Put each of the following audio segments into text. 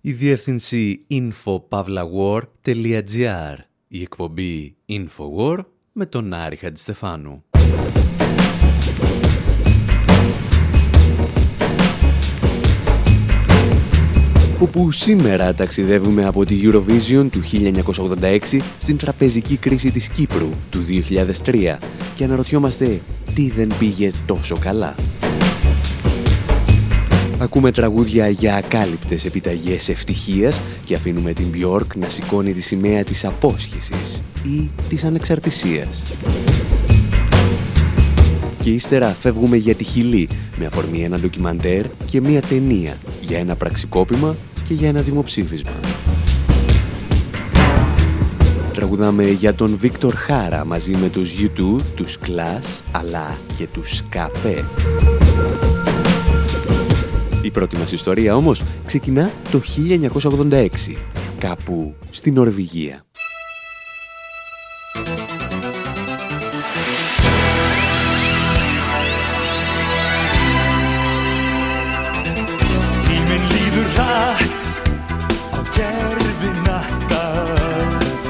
Η διεύθυνση info.pavlawar.gr. Η εκπομπή Infowar με τον Άρη Χατζηστεφάνου. Όπου σήμερα ταξιδεύουμε από τη Eurovision του 1986 στην τραπεζική κρίση της Κύπρου του 2003 και αναρωτιόμαστε τι δεν πήγε τόσο καλά. Ακούμε τραγούδια για ακάλυπτες επιταγές ευτυχίας και αφήνουμε την Björk να σηκώνει τη σημαία της απόσχησης ή της ανεξαρτησίας. Και ύστερα φεύγουμε για τη Χιλή με αφορμή ένα ντοκιμαντέρ και μια ταινία για ένα πραξικόπημα και για ένα δημοψήφισμα. Τραγουδάμε για τον Βίκτορ Χάρα μαζί με τους U2, τους Clash αλλά και τους Σκαπέ. Η πρώτη μας ιστορία όμως ξεκινά το 1986, κάπου στη Νορβηγία. Tíminn líður hratt á gervihnattat.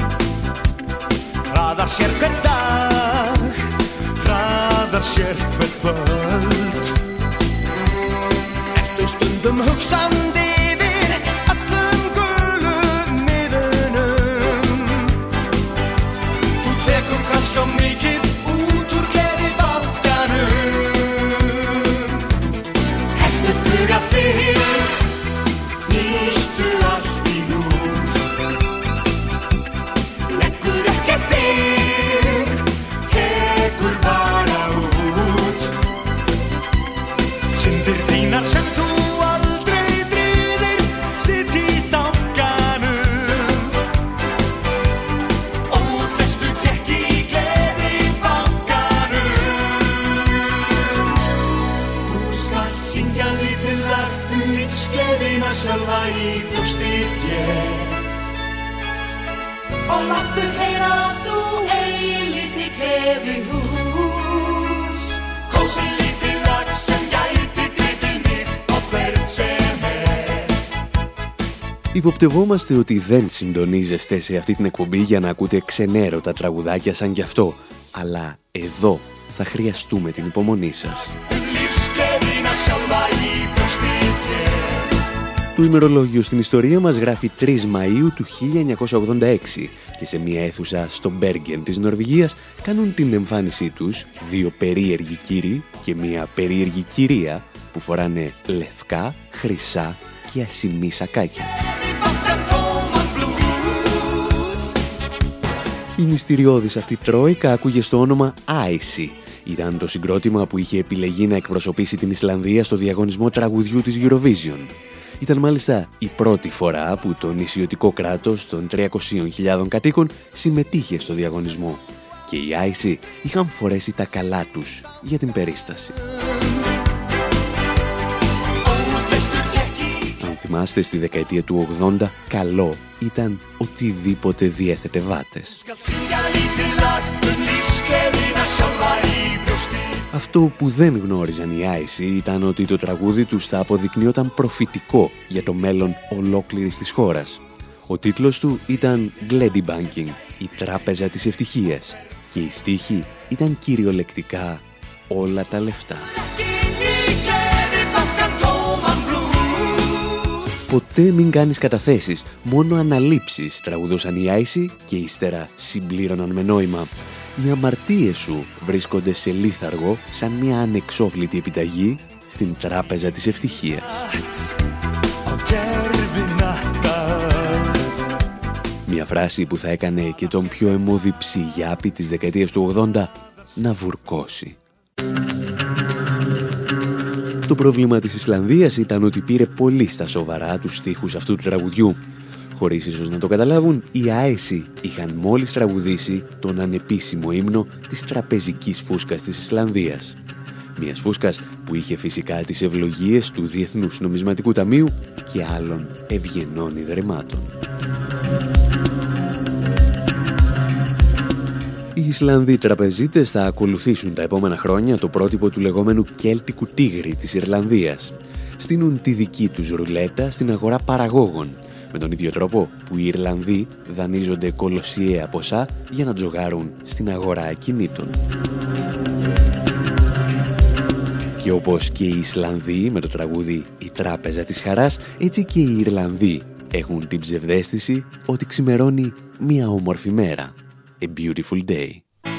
Hraðar sér hver dag, hraðar sér hver kvöld. Ertu stundum hugsandi yfir öllum gulum miðunum? Þú tekur kannski á mikið út úr gleði bakkanum. Ertu fluga þig, nýstu allt í nút. Leggur ekkert inn, tekur bara út. Syndir þínar sem þú aldrei drýðir, sitt í þanganum. Óþestu tekki í gleði bankanum. Þú skalt syngja lítið lag lífsgleðina sjálfa í brjósti þér. Og láttu heyra að þú eigi lítið gleðihús. Kósí lítið lag sem gæti gripið mig á hvern sem er. Υποπτευόμαστε ότι δεν συντονίζεστε σε αυτή την εκπομπή για να ακούτε ξενέρωτα τραγουδάκια σαν κι αυτό, αλλά εδώ θα χρειαστούμε την υπομονή σας. Lífsgleðina sjálfa í brjósti þér. Το ημερολόγιο στην ιστορία μας γράφει 3 Μαΐου του 1986 και σε μια αίθουσα στο Μπέργεν της Νορβηγίας κάνουν την εμφάνισή τους 2 περίεργοι κύριοι και μια περίεργη κυρία που φοράνε λευκά, χρυσά και ασημί σακάκια. Η μυστηριώδης αυτή τρόικα άκουγε στο όνομα Icy. Ήταν το συγκρότημα που είχε επιλεγεί να εκπροσωπήσει την Ισλανδία στο διαγωνισμό τραγουδιού της Eurovision. Ήταν μάλιστα η πρώτη φορά που το νησιωτικό κράτος των 300.000 κατοίκων συμμετείχε στο διαγωνισμό και οι Icy είχαν φορέσει τα καλά τους για την περίσταση. Αν θυμάστε, στη δεκαετία του 80 καλό ήταν οτιδήποτε διέθετε βάτες. Αυτό που δεν γνώριζαν οι Icy ήταν ότι το τραγούδι τους θα αποδεικνύονταν προφητικό για το μέλλον ολόκληρης της χώρας. Ο τίτλος του ήταν Gleðibankinn, η τράπεζα της ευτυχίας, και οι στίχοι ήταν κυριολεκτικά όλα τα λεφτά. Ποτέ μην κάνεις καταθέσεις, μόνο αναλήψεις, τραγουδούσαν οι Icy και ύστερα συμπλήρωναν με νόημα. Οι αμαρτίες σου βρίσκονται σε λίθαργο σαν μια ανεξόφλητη επιταγή στην τράπεζα της ευτυχίας. Μια φράση που θα έκανε και τον πιο αιμώδη ψιγιάπη της δεκαετίας του 80 να βουρκώσει. Το πρόβλημα της Ισλανδίας ήταν ότι πήρε πολύ στα σοβαρά τους στίχους αυτού του τραγουδιού. Χωρίς ίσως να το καταλάβουν, οι Icy είχαν μόλις τραγουδήσει τον ανεπίσημο ύμνο της τραπεζικής φούσκας της Ισλανδίας. Μιας φούσκας που είχε φυσικά τις ευλογίες του Διεθνούς Νομισματικού Ταμείου και άλλων ευγενών ιδρυμάτων. Οι Ισλανδοί τραπεζίτες θα ακολουθήσουν τα επόμενα χρόνια το πρότυπο του λεγόμενου Κέλτικου Τίγρη της Ιρλανδίας. στείνουν τη δική τους ρουλέτα στην αγορά παραγόγων, με τον ίδιο τρόπο που οι Ιρλανδοί δανείζονται κολοσιαία ποσά για να τζογάρουν στην αγορά ακινήτων. Και όπως και οι Ισλανδοί με το τραγούδι «Η Τράπεζα της Χαράς», έτσι και οι Ιρλανδοί έχουν την ψευδαίσθηση ότι ξημερώνει μια όμορφη μέρα. A beautiful day.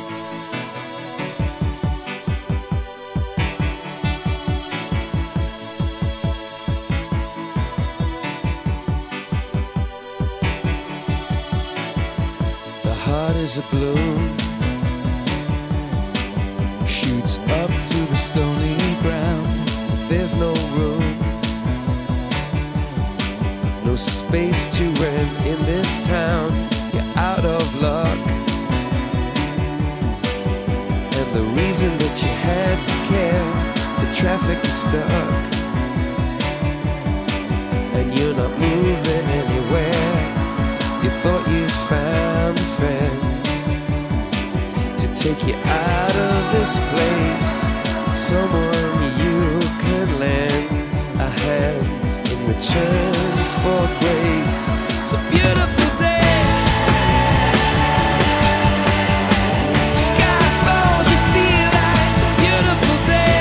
The heart is a balloon, shoots up through the stony ground. There's no room, no space to rent in this town. You're out of luck, and the reason that you had to care, the traffic is stuck, and you're not moving anywhere. You thought you found a friend to take you out of this place, someone you could lend a hand in return for grace. It's a beautiful day. Sky falls, you feel like it's a beautiful day.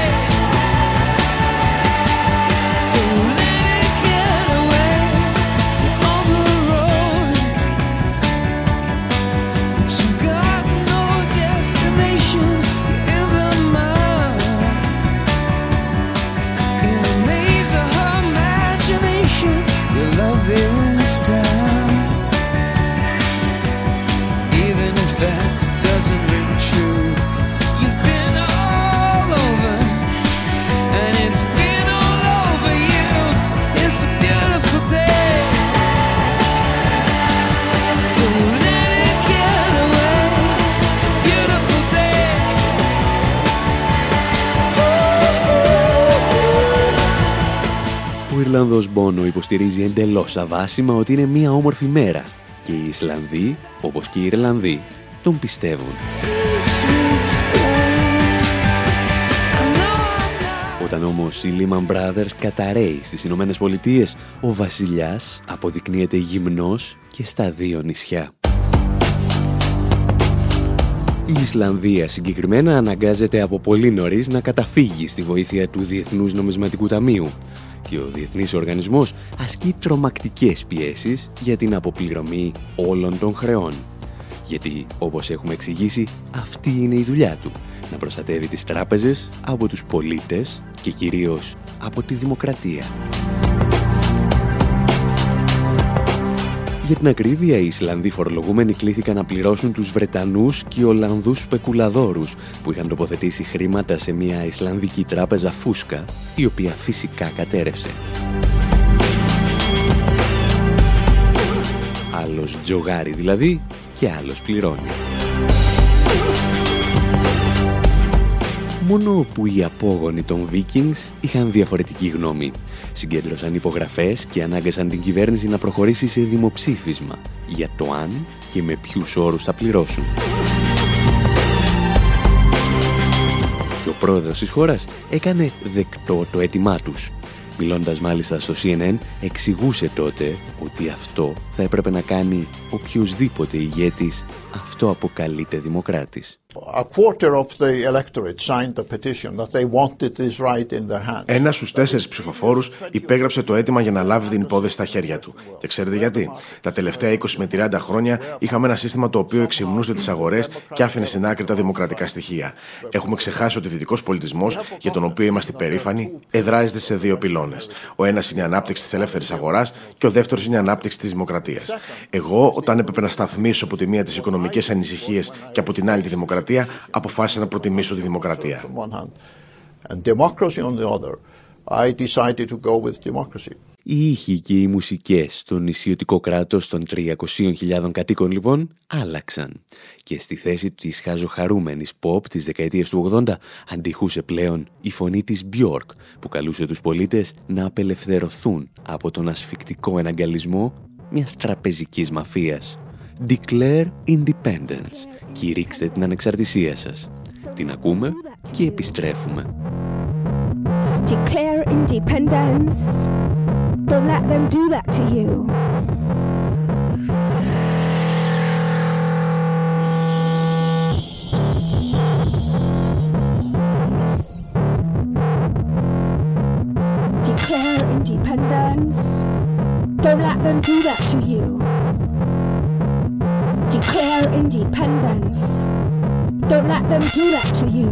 So let it get away on the road, but you've got no destination. You're in the mud, in a maze of her imagination. Your love this town, even if that doesn't ring true. You've been all over, and it's been all over you. It's a beautiful day. So let it get away. It's a beautiful day. Ο Ιρλανδός Μπόνο υποστηρίζει εντελώς αβάσιμα ότι είναι μια όμορφη μέρα και οι Ισλανδοί, όπως και οι Ιρλανδοί, τον πιστεύουν. Όταν όμως η Lehman Brothers καταρρέει στις Ηνωμένες Πολιτείες, ο βασιλιάς αποδεικνύεται γυμνός και στα δύο νησιά. Η Ισλανδία συγκεκριμένα αναγκάζεται από πολύ νωρίς να καταφύγει στη βοήθεια του Διεθνούς Νομισματικού Ταμείου και ο Διεθνής Οργανισμός ασκεί τρομακτικές πιέσεις για την αποπληρωμή όλων των χρεών. Γιατί, όπως έχουμε εξηγήσει, αυτή είναι η δουλειά του, να προστατεύει τις τράπεζες από τους πολίτες και κυρίως από τη δημοκρατία. Για την ακρίβεια, οι Ισλανδοί φορολογούμενοι κλήθηκαν να πληρώσουν τους Βρετανούς και Ολλανδούς σπεκουλαδόρους που είχαν τοποθετήσει χρήματα σε μια Ισλανδική τράπεζα φούσκα, η οποία φυσικά κατέρευσε. Άλλος τζογάρει δηλαδή και άλλος πληρώνει. Μόνο που οι απόγονοι των Vikings είχαν διαφορετική γνώμη. Συγκέντρωσαν υπογραφές και ανάγκασαν την κυβέρνηση να προχωρήσει σε δημοψήφισμα για το αν και με ποιους όρους θα πληρώσουν. Και ο πρόεδρος της χώρας έκανε δεκτό το αίτημά τους. Μιλώντας μάλιστα στο CNN, εξηγούσε τότε ότι αυτό θα έπρεπε να κάνει οποιοσδήποτε ηγέτης αυτοαποκαλείται δημοκράτης. Ένας στους 4 ψηφοφόρους υπέγραψε το αίτημα για να λάβει την υπόθεση στα χέρια του. Και ξέρετε γιατί? Τα τελευταία 20 με 30 χρόνια είχαμε ένα σύστημα το οποίο εξυμνούσε τις αγορές και άφηνε στην άκρη τα δημοκρατικά στοιχεία. Έχουμε ξεχάσει ότι ο δυτικός πολιτισμός, για τον οποίο είμαστε περήφανοι, εδράζεται σε 2 πυλώνες. Ο ένας είναι η ανάπτυξη της ελεύθερης αγοράς και ο δεύτερος είναι η ανάπτυξη της δημοκρατίας. Εγώ, όταν έπρεπε να σταθμίσω από τη μία τις οικονομικές ανησυχίες και από την άλλη τη δημοκρατία, αποφάσισα να προτιμήσω τη δημοκρατία. Οι ήχοι και οι μουσικές στο νησιωτικό κράτος των 300.000 κατοίκων λοιπόν άλλαξαν και στη θέση της χαζοχαρούμενης pop της δεκαετίας του 80 αντιχούσε πλέον η φωνή της Björk που καλούσε τους πολίτες να απελευθερωθούν από τον ασφικτικό εναγκαλισμό μιας τραπεζικής μαφίας. Declare independence. Κηρύξτε την ανεξαρτησία σας. Την ακούμε και επιστρέφουμε. Declare independence. Don't let them do that to you. Declare independence. Don't let them do that to you. Declare independence. Don't let them do that to you.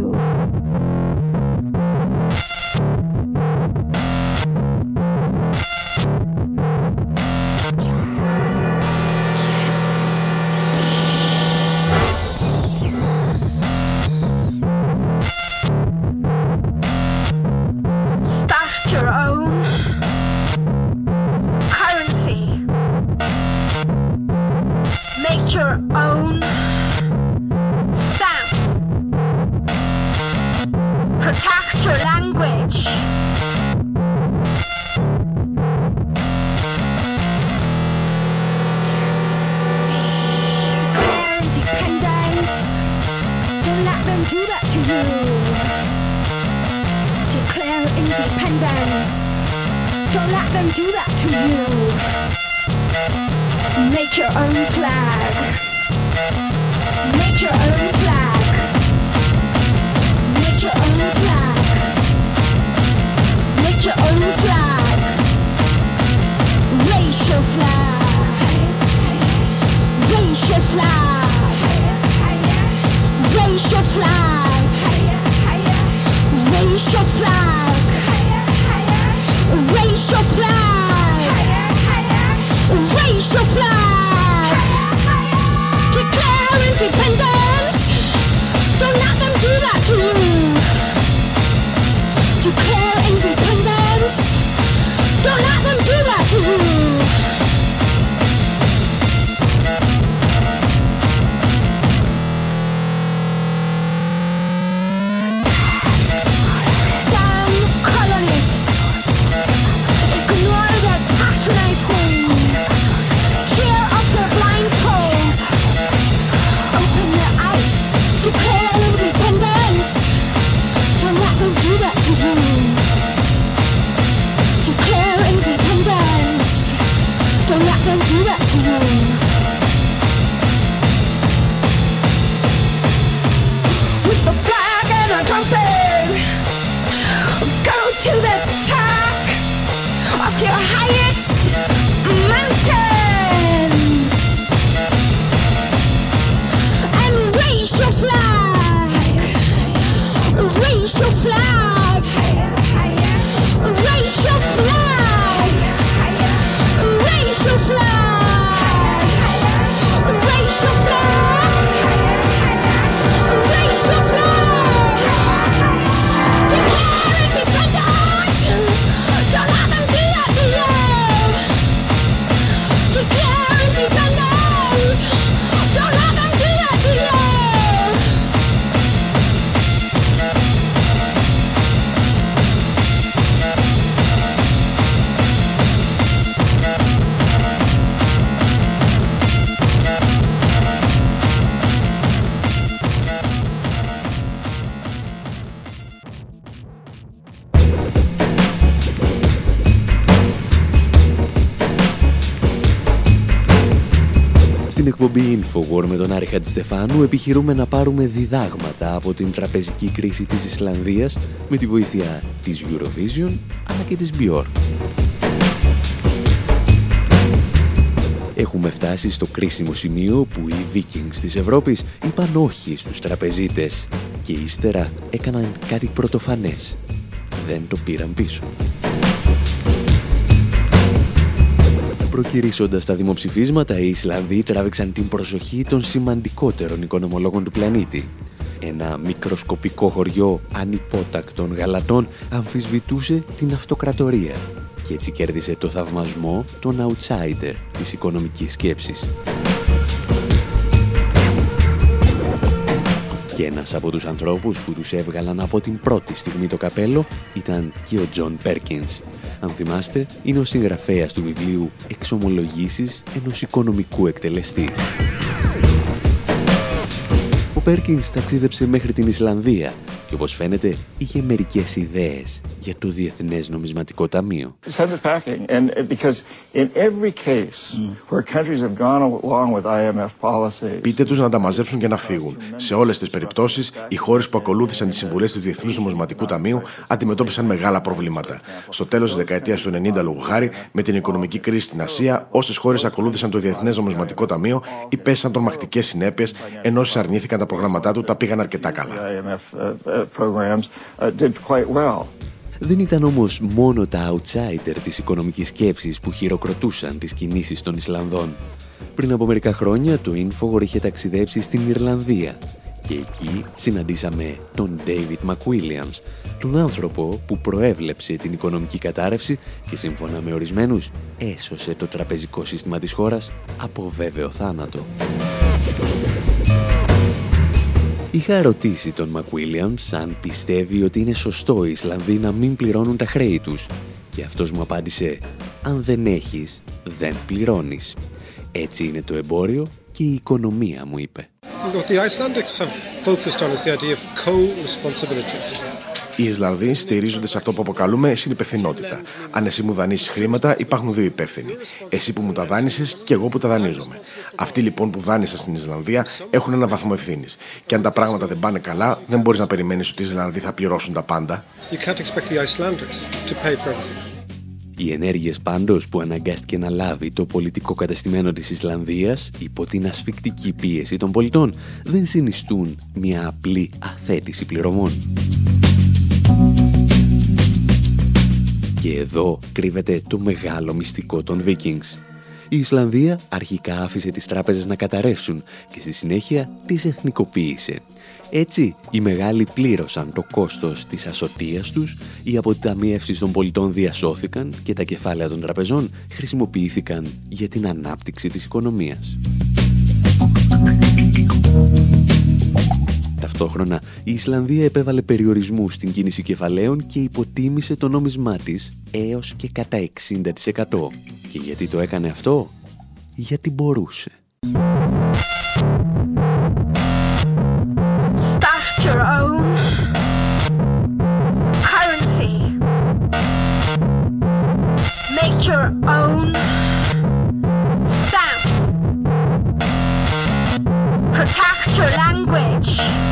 Στην εκπομπή Infowar με τον Άρη Χατζηστεφάνου επιχειρούμε να πάρουμε διδάγματα από την τραπεζική κρίση της Ισλανδίας με τη βοήθεια της Eurovision αλλά και της Björk. Έχουμε φτάσει στο κρίσιμο σημείο που οι Vikings της Ευρώπης είπαν όχι στους τραπεζίτες και ύστερα έκαναν κάτι πρωτοφανές. Δεν το πήραν πίσω. Προκυρήσοντας τα δημοψηφίσματα, οι Ισλανδοί τράβηξαν την προσοχή των σημαντικότερων οικονομολόγων του πλανήτη. Ένα μικροσκοπικό χωριό ανυπότακτων γαλατών αμφισβητούσε την αυτοκρατορία και έτσι κέρδισε το θαυμασμό των outsider της οικονομικής σκέψης. Και ένας από τους ανθρώπους που τους έβγαλαν από την πρώτη στιγμή το καπέλο ήταν και ο Τζον Πέρκινς. Αν θυμάστε, είναι ο συγγραφέας του βιβλίου «Εξομολογήσεις ενός οικονομικού εκτελεστή». Ο Πέρκινς ταξίδεψε μέχρι την Ισλανδία και όπως φαίνεται είχε μερικές ιδέες για το Διεθνές Νομισματικό Ταμείο. Πείτε τους να τα μαζέψουν και να φύγουν. Σε όλες τις περιπτώσεις, οι χώρες που ακολούθησαν τις συμβουλές του Διεθνούς Νομισματικού Ταμείου αντιμετώπισαν μεγάλα προβλήματα. Στο τέλος της δεκαετίας του 90, λόγου χάρη, με την οικονομική κρίση στην Ασία, όσες χώρες ακολούθησαν το Διεθνές Νομισματικό Ταμείο υπέστησαν τρομακτικές συνέπειες, ενώ όσες αρνήθηκαν τα προγράμματά του τα πήγαν αρκετά καλά. Δεν ήταν όμως μόνο τα outsider της οικονομικής σκέψης που χειροκροτούσαν τις κινήσεις των Ισλανδών. Πριν από μερικά χρόνια το Infowar είχε ταξιδέψει στην Ιρλανδία και εκεί συναντήσαμε τον David McWilliams, τον άνθρωπο που προέβλεψε την οικονομική κατάρρευση και σύμφωνα με ορισμένους έσωσε το τραπεζικό σύστημα της χώρας από βέβαιο θάνατο. Είχα ρωτήσει τον McWilliams αν πιστεύει ότι είναι σωστό οι Ισλανδοί να μην πληρώνουν τα χρέη τους και αυτός μου απάντησε «Αν δεν έχεις, δεν πληρώνεις. Έτσι είναι το εμπόριο και η οικονομία», μου είπε. Οι Ισλανδοί στηρίζονται σε αυτό που αποκαλούμε συνυπευθυνότητα. Αν εσύ μου δανείσεις χρήματα, υπάρχουν δύο υπεύθυνοι. Εσύ που μου τα δάνεισες και εγώ που τα δανείζομαι. Αυτοί λοιπόν που δάνεισαν στην Ισλανδία έχουν ένα βαθμό ευθύνης. Και αν τα πράγματα δεν πάνε καλά, δεν μπορείς να περιμένεις ότι οι Ισλανδοί θα πληρώσουν τα πάντα. Οι ενέργειες πάντως που αναγκάστηκε να λάβει το πολιτικό κατεστημένο της Ισλανδίας υπό την ασφικτική πίεση των πολιτών δεν συνιστούν μια απλή αθέτηση πληρωμών. Και εδώ κρύβεται το μεγάλο μυστικό των Vikings. Η Ισλανδία αρχικά άφησε τις τράπεζες να καταρρεύσουν και στη συνέχεια τις εθνικοποίησε. Έτσι, οι μεγάλοι πλήρωσαν το κόστος της ασωτείας τους, οι αποταμιεύσεις των πολιτών διασώθηκαν και τα κεφάλαια των τραπεζών χρησιμοποιήθηκαν για την ανάπτυξη της οικονομίας. Ταυτόχρονα, η Ισλανδία επέβαλε περιορισμούς στην κίνηση κεφαλαίων και υποτίμησε το νόμισμά της έως και κατά 60%. Και γιατί το έκανε αυτό? Γιατί μπορούσε. Start your own currency. Make your own stamp. Protect your language.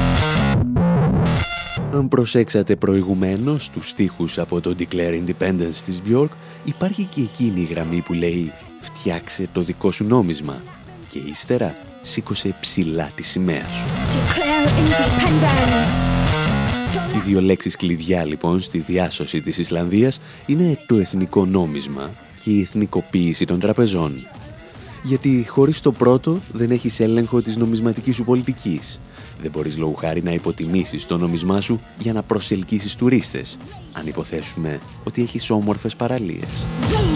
Αν προσέξατε προηγουμένως τους στίχους από το Declare Independence της Björk, υπάρχει και εκείνη η γραμμή που λέει «Φτιάξε το δικό σου νόμισμα» και ύστερα σήκωσε ψηλά τη σημαία σου. Declare independence. Οι δύο λέξεις κλειδιά λοιπόν στη διάσωση της Ισλανδίας είναι το εθνικό νόμισμα και η εθνικοποίηση των τραπεζών. Γιατί χωρίς το πρώτο δεν έχεις έλεγχο της νομισματικής σου πολιτικής. Δεν μπορείς λόγου χάρη να υποτιμήσεις το νόμισμά σου για να προσελκύσεις τουρίστες, αν υποθέσουμε ότι έχεις όμορφες παραλίες.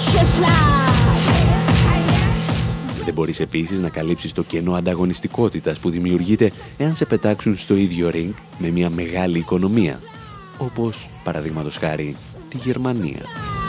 Δεν μπορείς επίσης να καλύψεις το κενό ανταγωνιστικότητας που δημιουργείται εάν σε πετάξουν στο ίδιο ring με μια μεγάλη οικονομία, όπως παραδείγματος χάρη τη Γερμανία.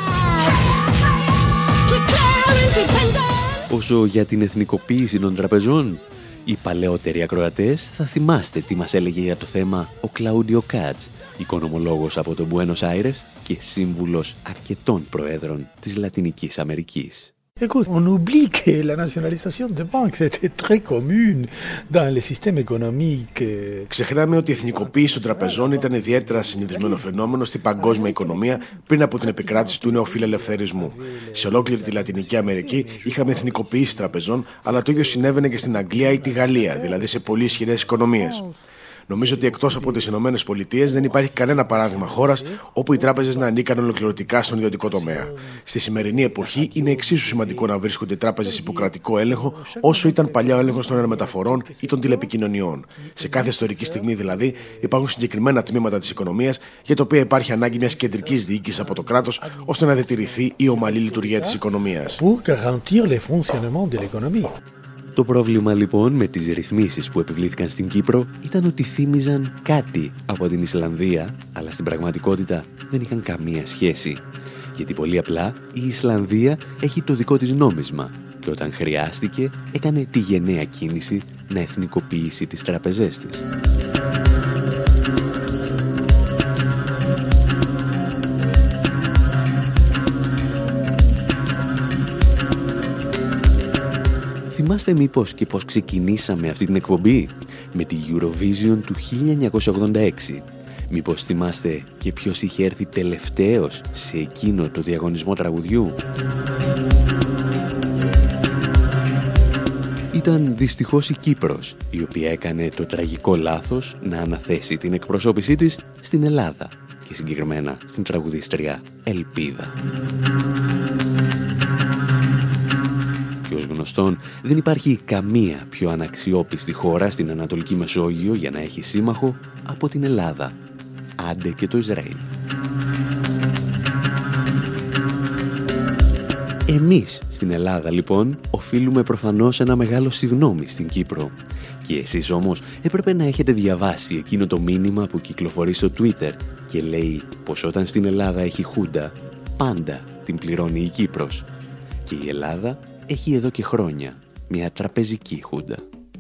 Όσο για την εθνικοποίηση των τραπεζών, οι παλαιότεροι ακροατές θα θυμάστε τι μας έλεγε για το θέμα ο Κλάουντιο Κάτς, οικονομολόγος από το Μπουένος Άιρες και σύμβουλος αρκετών προέδρων της Λατινικής Αμερικής. Écoute, on oublie que la nationalisation des banques c'était très commune dans les systèmes économiques. Ξεχνάμε ότι η εθνικοποίηση των τραπεζών ήταν ιδιαίτερα συνηθισμένο φαινόμενο στην παγκόσμια οικονομία πριν από την επικράτηση του νεοφιλελευθερισμού. Σε ολόκληρη τη Λατινική Αμερική είχαμε εθνικοποίηση τραπεζών, αλλά το ίδιο συνέβαινε και στην Αγγλία ή τη Γαλλία, δηλαδή σε πολύ ισχυρές οικονομίες. Νομίζω ότι εκτός από τις Ηνωμένες Πολιτείες δεν υπάρχει κανένα παράδειγμα χώρας όπου οι τράπεζες να ανήκαν ολοκληρωτικά στον ιδιωτικό τομέα. Στη σημερινή εποχή είναι εξίσου σημαντικό να βρίσκονται τράπεζες υπό κρατικό έλεγχο όσο ήταν παλιά ο έλεγχος των αερομεταφορών ή των τηλεπικοινωνιών. Σε κάθε ιστορική στιγμή δηλαδή υπάρχουν συγκεκριμένα τμήματα της οικονομίας για τα οποία υπάρχει ανάγκη μιας κεντρικής διοίκησης από το κράτος ώστε να διατηρηθεί η ομαλή λειτουργία της οικονομίας. Το πρόβλημα λοιπόν με τις ρυθμίσεις που επιβλήθηκαν στην Κύπρο ήταν ότι θύμιζαν κάτι από την Ισλανδία, αλλά στην πραγματικότητα δεν είχαν καμία σχέση. Γιατί πολύ απλά η Ισλανδία έχει το δικό της νόμισμα και όταν χρειάστηκε έκανε τη γενναία κίνηση να εθνικοποιήσει τις τραπεζές της. Θυμάστε μήπως και πώς ξεκινήσαμε αυτή την εκπομπή? Με τη Eurovision του 1986. Μήπως θυμάστε και ποιος είχε έρθει τελευταίος σε εκείνο το διαγωνισμό τραγουδιού? Ήταν δυστυχώς η Κύπρος, η οποία έκανε το τραγικό λάθος να αναθέσει την εκπροσώπησή της στην Ελλάδα και συγκεκριμένα στην τραγουδίστρια Ελπίδα. Και ως γνωστόν, δεν υπάρχει καμία πιο αναξιόπιστη χώρα στην Ανατολική Μεσόγειο για να έχει σύμμαχο από την Ελλάδα. Άντε και το Ισραήλ. Εμείς στην Ελλάδα λοιπόν οφείλουμε προφανώς ένα μεγάλο συγγνώμη στην Κύπρο. Και εσείς όμως έπρεπε να έχετε διαβάσει εκείνο το μήνυμα που κυκλοφορεί στο Twitter και λέει πως όταν στην Ελλάδα έχει χούντα, πάντα την πληρώνει η Κύπρος. Και η Ελλάδα έχει εδώ και χρόνια μια τραπεζική χούντα.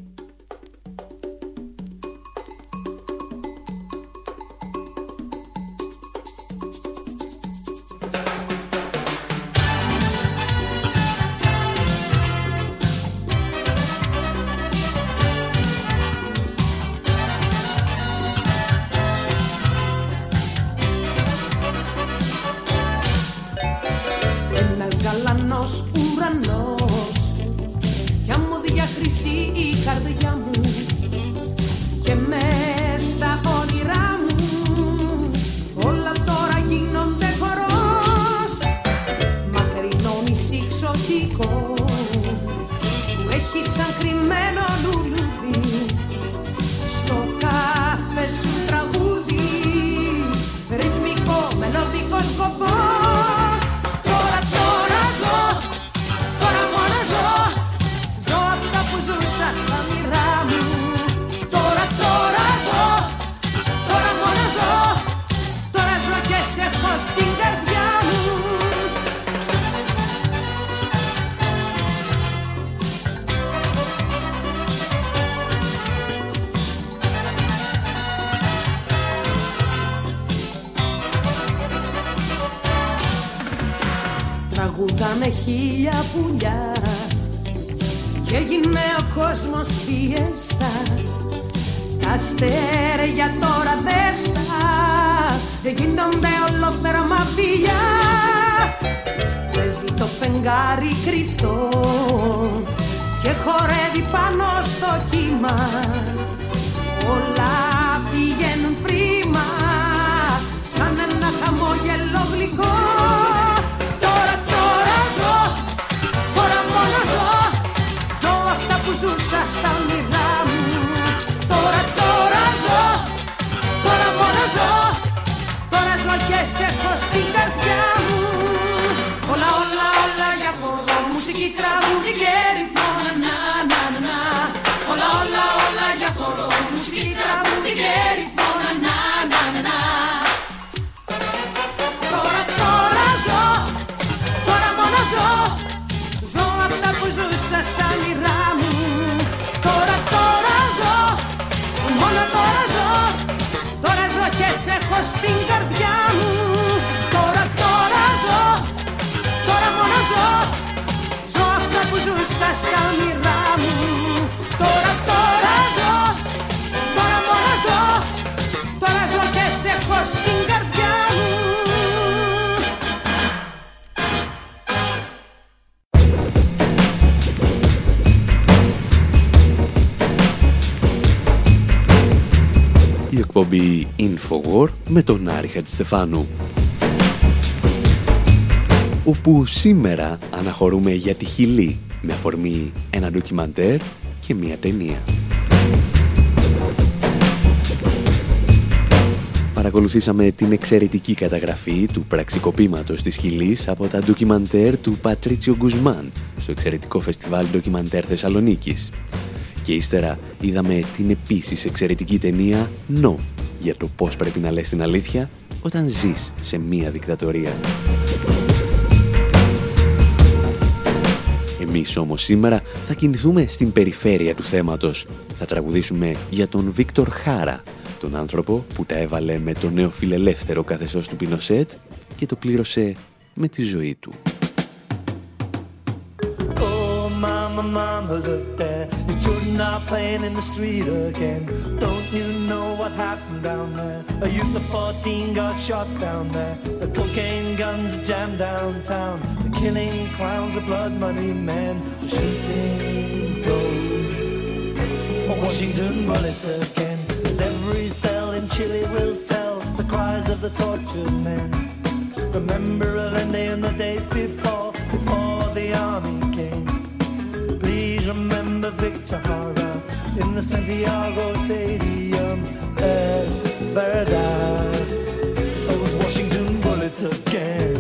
Τραγουδάνε χίλια πουλιά και έγινε ο κόσμος φιέστα. Τα αστέρια τώρα δέστα δεν γίνονται ολόθερμα φιλιά. Παίζει το φεγγάρι κρυφτό και χορεύει πάνω στο κύμα. Όλα πηγαίνουν πρίμα σαν ένα χαμόγελο γλυκό. Που ζούσα στα όνειρά μου. Τώρα ζω, τώρα μόνο ζω. Τώρα ζω και σε έχω στην καρδιά μου. Όλα για χώρο, μουσική, τραγούδι και ρυθμό. Να. Όλα για χώρο, μουσική, τραγούδι και ρυθμό. Να. Τώρα ζω, τώρα μόνο ζω. Ζω αυτά που ζούσα στα όνειρά μου. Τώρα ζω, μόνο τώρα ζω. Τώρα ζω και σε έχω στην καρδιά μου. Τώρα ζω, τώρα μόνο ζω. Ζω αυτά που ζούσα στα όνειρά μου. Τώρα ζω, τώρα μόνο ζω. Τώρα ζω και σε έχω στην καρδιά μου. Η εκπομπή Infowar με τον Άρη Χατζηστεφάνου, όπου σήμερα αναχωρούμε για τη Χιλή με αφορμή ένα ντοκιμαντέρ και μια ταινία. Παρακολουθήσαμε την εξαιρετική καταγραφή του πραξικοπήματος της Χιλής από τα ντοκιμαντέρ του Πατρίτσιο Γκουσμάν στο εξαιρετικό φεστιβάλ ντοκιμαντέρ Θεσσαλονίκης. Και ύστερα είδαμε την επίσης εξαιρετική ταινία «No» για το πώς πρέπει να λες την αλήθεια όταν ζεις σε μία δικτατορία. Εμείς όμως σήμερα θα κινηθούμε στην περιφέρεια του θέματος. Θα τραγουδήσουμε για τον Βίκτορ Χάρα, τον άνθρωπο που τα έβαλε με το νεοφιλελεύθερο καθεστώς του Πινοσέτ και το πλήρωσε με τη ζωή του. Oh, mama. my mama looked there. The children are playing in the street again. Don't you know what happened down there? A youth of 14 got shot down there. The cocaine guns jammed downtown. The killing clowns, the blood money men, shooting those Washington bullets again. As every cell in Chile will tell the cries of the tortured men. Remember Allende in the days before the army came. Please remember Victor Jara in the Santiago Stadium. Es verdad, those Washington bullets again.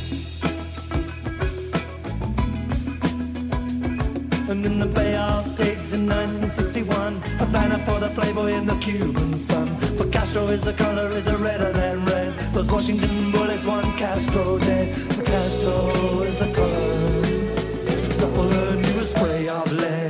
And in the Bay of Pigs in 1961, Havana for the Playboy and the Cuban sun. For Castro is the color is a redder than red. Those Washington bullets want Castro dead. For Castro is the color, the bullet you a spray of lead.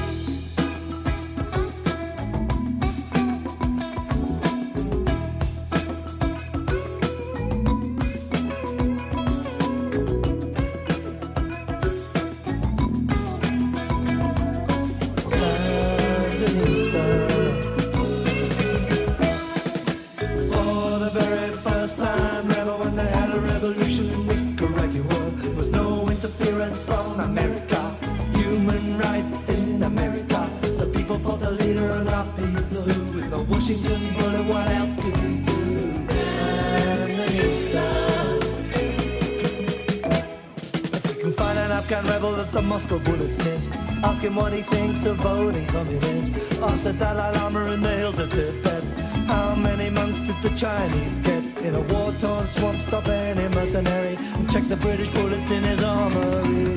Moscow bullets missed. Ask him what he thinks of voting communist. Ask the Dalai Lama in the hills of Tibet. How many months did the Chinese get in a war-torn swamp? Stop any mercenary and check the British bullets in his armory.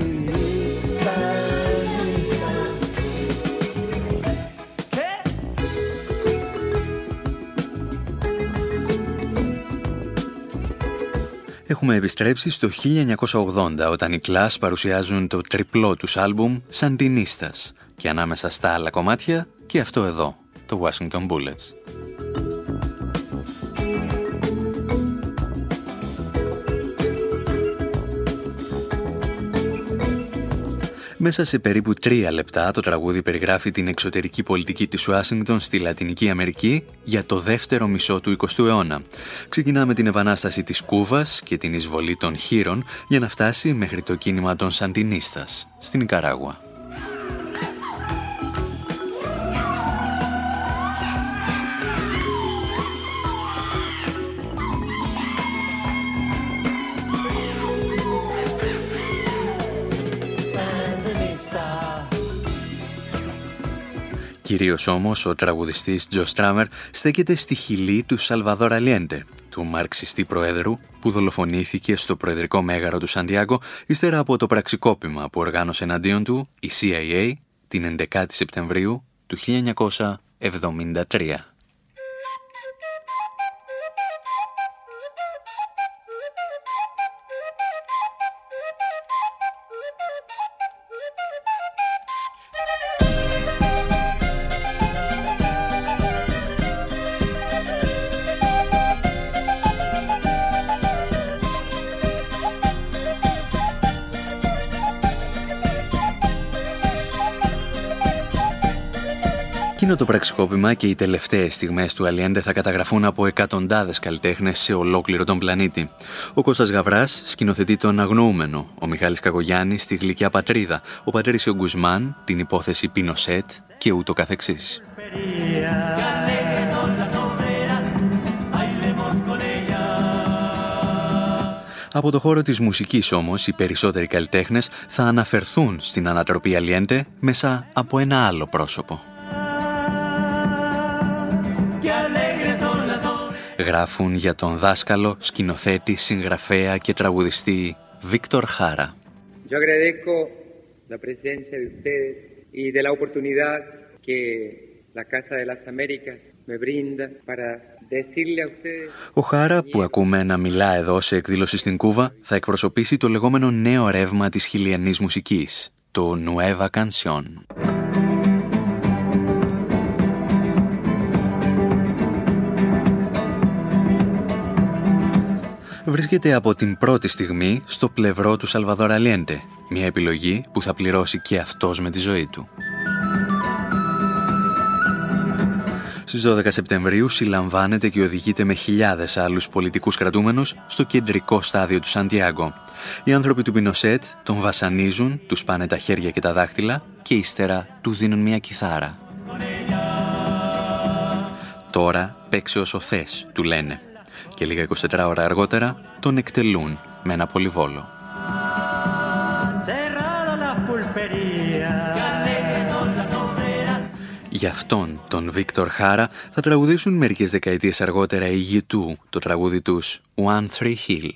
Έχουμε επιστρέψει στο 1980 όταν οι Clash παρουσιάζουν το τριπλό τους άλμπουμ Σαντινίστας και ανάμεσα στα άλλα κομμάτια και αυτό εδώ, το Washington Bullets. Μέσα σε περίπου 3 λεπτά το τραγούδι περιγράφει την εξωτερική πολιτική της Ουάσιγκτον στη Λατινική Αμερική για το δεύτερο μισό του 20ου αιώνα. Ξεκινά με την επανάσταση της Κούβας και την εισβολή των Χείρων για να φτάσει μέχρι το κίνημα των Σαντινίστας στην Νικαράγουα. Κυρίως όμως ο τραγουδιστής Τζο Στράμερ στέκεται στη χειλή του Σαλβαδόρ Αλιέντε, του μαρξιστή προέδρου που δολοφονήθηκε στο προεδρικό μέγαρο του Σαντιάγκο ύστερα από το πραξικόπημα που οργάνωσε εναντίον του η CIA την 11η Σεπτεμβρίου του 1973. Εκείνο το πραξικόπημα και οι τελευταίες στιγμές του Αλιέντε θα καταγραφούν από εκατοντάδες καλλιτέχνες σε ολόκληρο τον πλανήτη. Ο Κώστας Γαβράς σκηνοθετεί τον Αγνοούμενο, ο Μιχάλης Κακογιάννης τη Γλυκιά Πατρίδα, ο Πατρίσιο Γκουσμάν την υπόθεση Πινοσέτ και ούτω καθεξής. Από το χώρο της μουσικής όμως, οι περισσότεροι καλλιτέχνες θα αναφερθούν στην ανατροπή Αλιέντε μέσα από ένα άλλο πρόσωπο. Γράφουν για τον δάσκαλο, σκηνοθέτη, συγγραφέα και τραγουδιστή Víctor Jara. Yo agradezco la presencia de ustedes y de la oportunidad que la Casa de las Américas me brinda para decirle a ustedes. Ο Χάρα, που ακούμε να μιλά εδώ σε εκδήλωση στην Κούβα, θα εκπροσωπήσει το λεγόμενο νέο ρεύμα της χιλιανής μουσικής, το Nueva Canción. Βρίσκεται από την πρώτη στιγμή στο πλευρό του Σαλβαδόρ Αλιέντε Μια επιλογή που θα πληρώσει και αυτός με τη ζωή του. Στις 12 Σεπτεμβρίου συλλαμβάνεται και οδηγείται με χιλιάδες άλλους πολιτικούς κρατούμενους στο κεντρικό στάδιο του Σαντιάγκο. Οι άνθρωποι του Πινοσέτ τον βασανίζουν, του σπάνε τα χέρια και τα δάχτυλα και ύστερα του δίνουν μια κιθάρα. «Τώρα παίξε όσο θες», του λένε. Και λίγα 24 ώρα αργότερα τον εκτελούν με ένα πολυβόλο. Για αυτόν τον Βίκτορ Χάρα θα τραγουδήσουν μερικές δεκαετίες αργότερα οι U2 το τραγούδι τους One Tree Hill.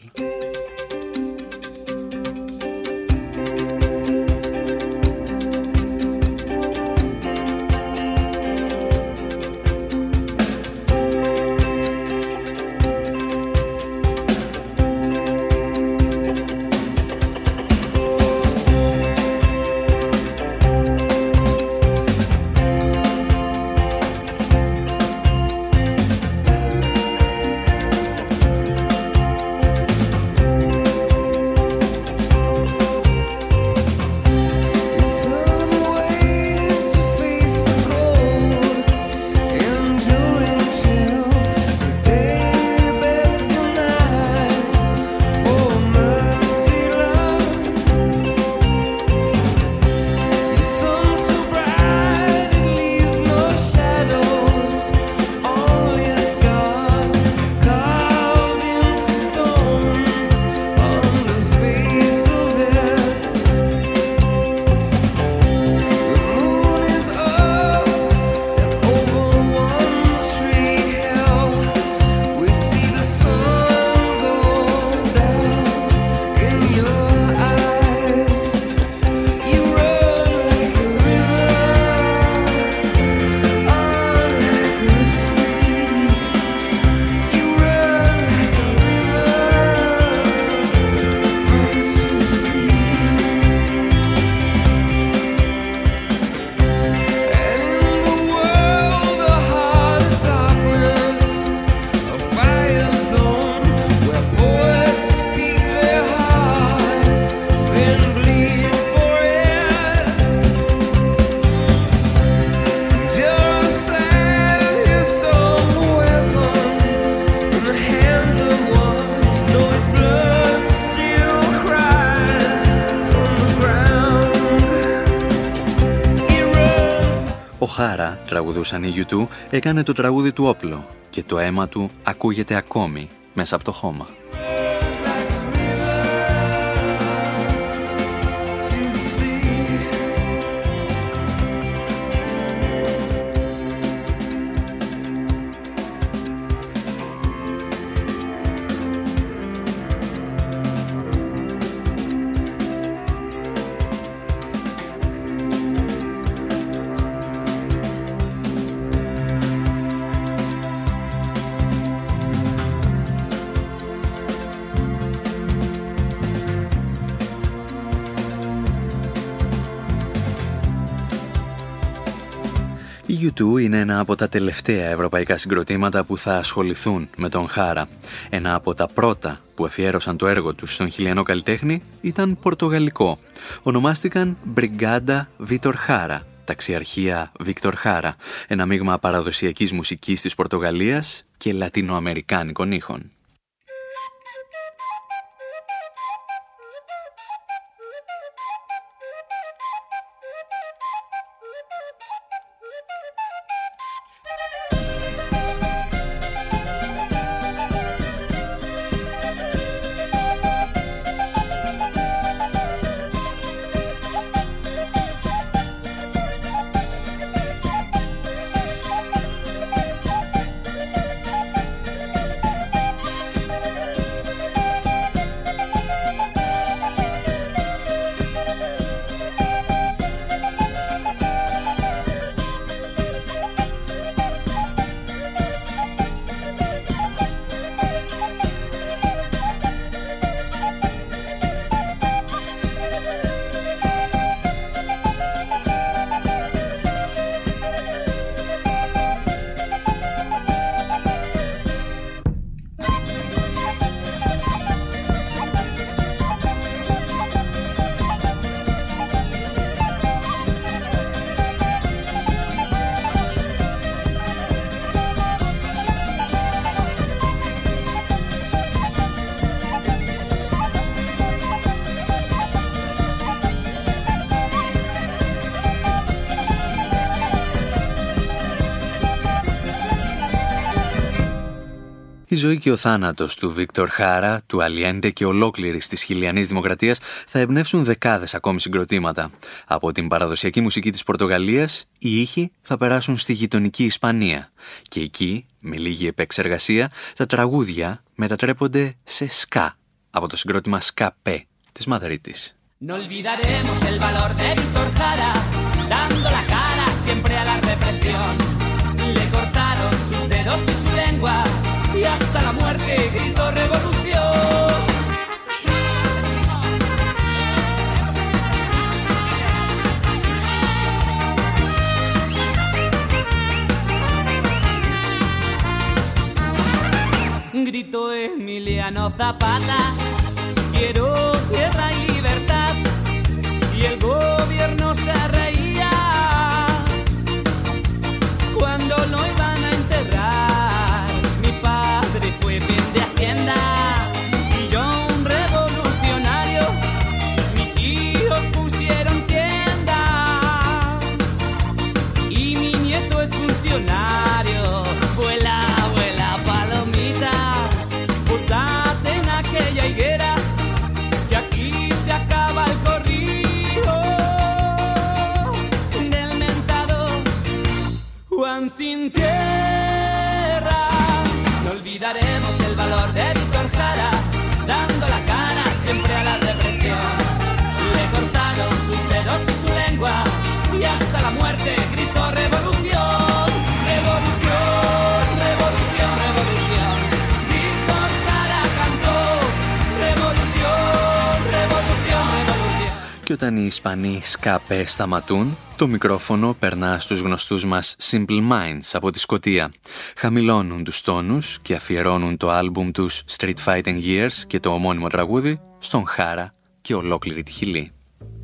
Χάρα, τραγουδούσαν οι U2, έκανε το τραγούδι του όπλο και το αίμα του ακούγεται ακόμη μέσα από το χώμα. Οι U2 είναι ένα από τα τελευταία ευρωπαϊκά συγκροτήματα που θα ασχοληθούν με τον Χάρα. Ένα από τα πρώτα που αφιέρωσαν το έργο τους στον χιλιανό καλλιτέχνη ήταν πορτογαλικό. Ονομάστηκαν Μπριγκάντα Βίτορ Χάρα, ταξιαρχία Βίκτορ Χάρα, ένα μείγμα παραδοσιακής μουσικής της Πορτογαλίας και λατινοαμερικάνικων ήχων. ζωή και ο θάνατος του Βίκτορ Χάρα, του Αλιέντε και ολόκληρης της Χιλιανής Δημοκρατίας θα εμπνεύσουν δεκάδες ακόμη συγκροτήματα. Από την παραδοσιακή μουσική της Πορτογαλίας, οι ήχοι θα περάσουν στη γειτονική Ισπανία. Και εκεί, με λίγη επεξεργασία, τα τραγούδια μετατρέπονται σε σκά από το συγκρότημα Σκαπέ της Μαδρίτης. No olvidaremos el valor de Víctor Jara, dando la cara siempre a la represión. Le cortaron sus dedos y su lengua, y hasta la muerte gritó revolución. Gritó Emiliano Zapata, quiero tierra y libertad, y el gobierno se reía cuando lo iban a enterrar. Mi padre fue bien de Hacienda y yo un revolucionario, mis hijos pusieron tienda y mi nieto es funcionario. Vuela, vuela palomita, posate en aquella higuera, que aquí se acaba el corrido del mentado Juan sin tierra. No olvidaremos el valor de Víctor Jara, dando la cara siempre a la represión. Le cortaron sus dedos y su lengua, y hasta la muerte gritó revolución, revolución, revolución, revolución. Víctor Jara cantó revolución, revolución, revolución. Και όταν οι Ισπανοί Σκαπέ σταματούν, το μικρόφωνο περνά στους γνωστούς μας Simple Minds από τη Σκωτία. Χαμηλώνουν τους τόνους και αφιερώνουν το άλμπουμ τους Street Fighting Years και το ομώνυμο τραγούδι στον Χάρα και ολόκληρη τη Χιλή.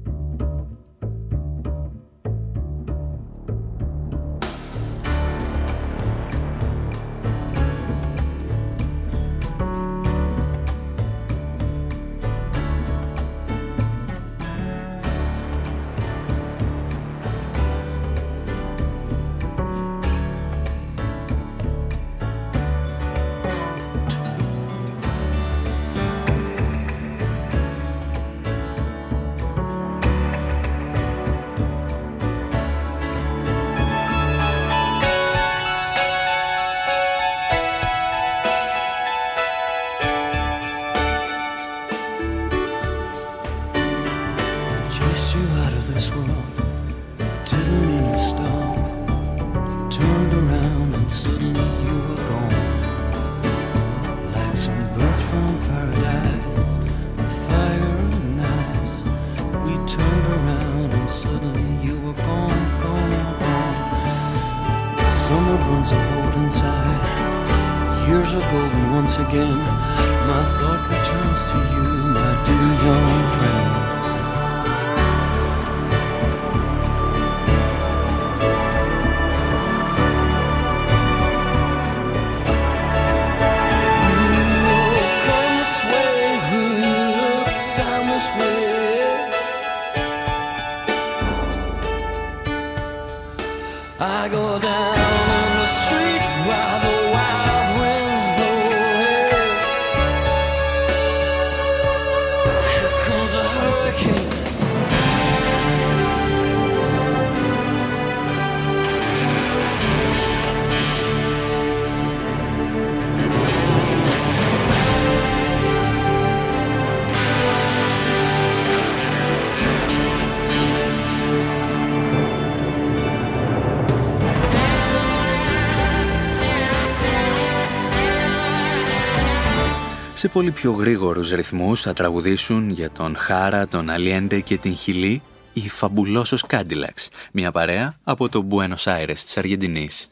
Σε πολύ πιο γρήγορους ρυθμούς θα τραγουδήσουν για τον Χάρα, τον Αλιέντε και την Χιλή οι Fabulosos Cadillacs, μια παρέα από το Buenos Aires της Αργεντινής.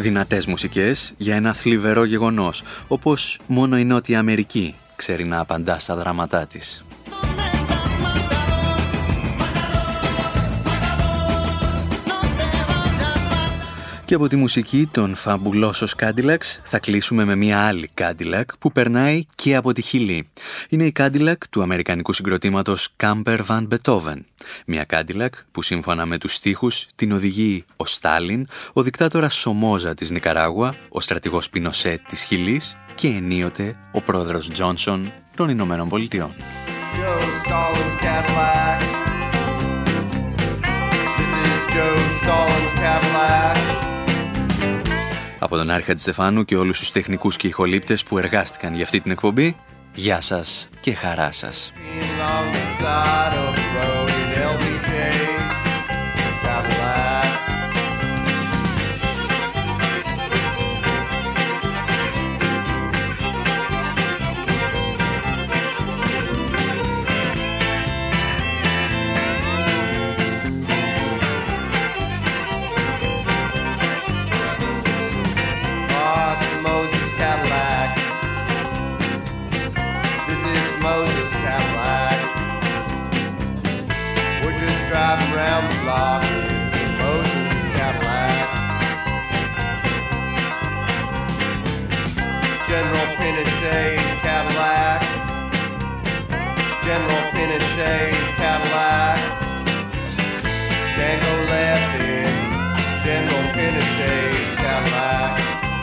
Δυνατές μουσικές για ένα θλιβερό γεγονός, όπως μόνο η Νότια Αμερική ξέρει να απαντά στα δράματά της. Και από τη μουσική των Fabulosos Cadillacs θα κλείσουμε με μια άλλη Cadillac που περνάει και από τη Χιλή. Είναι η Cadillac του αμερικανικού συγκροτήματος Camper Van Beethoven. Μια Cadillac που σύμφωνα με τους στίχους την οδηγεί ο Στάλιν, ο δικτάτορας Σομόζα της Νικαράγουα, ο στρατηγός Πινοσέτ της Χιλής και ενίοτε ο πρόεδρος Τζόνσον των Ηνωμένων Πολιτειών. Από τον Άρχα Στεφάνου και όλους τους τεχνικούς και ηχολήπτες που εργάστηκαν για αυτή την εκπομπή, γεια σας και χαρά σας. Driving around the block in some Moses Cadillac. General Pinochet's Cadillac. General Pinochet's Cadillac. Can't go left in General Pinochet's Cadillac.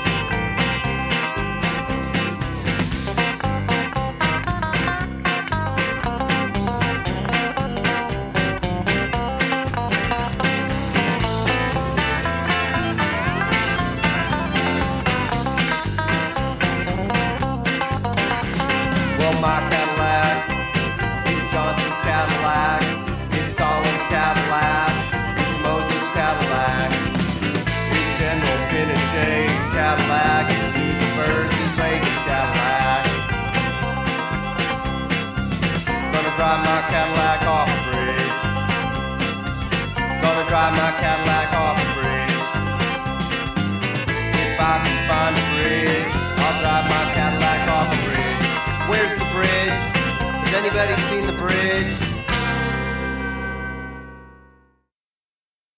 My Cadillac is Johnson's Cadillac, it's Stalin's Cadillac, it's Moses' Cadillac, it's General Pinochet's Cadillac, it's Gutenberg's and Reagan's Cadillac. Gonna drive my Cadillac off the bridge. Gonna drive my Cadillac off the bridge. If I can find a bridge, I'll drive my Cadillac off the bridge. Where's the bridge? Has anybody seen the bridge?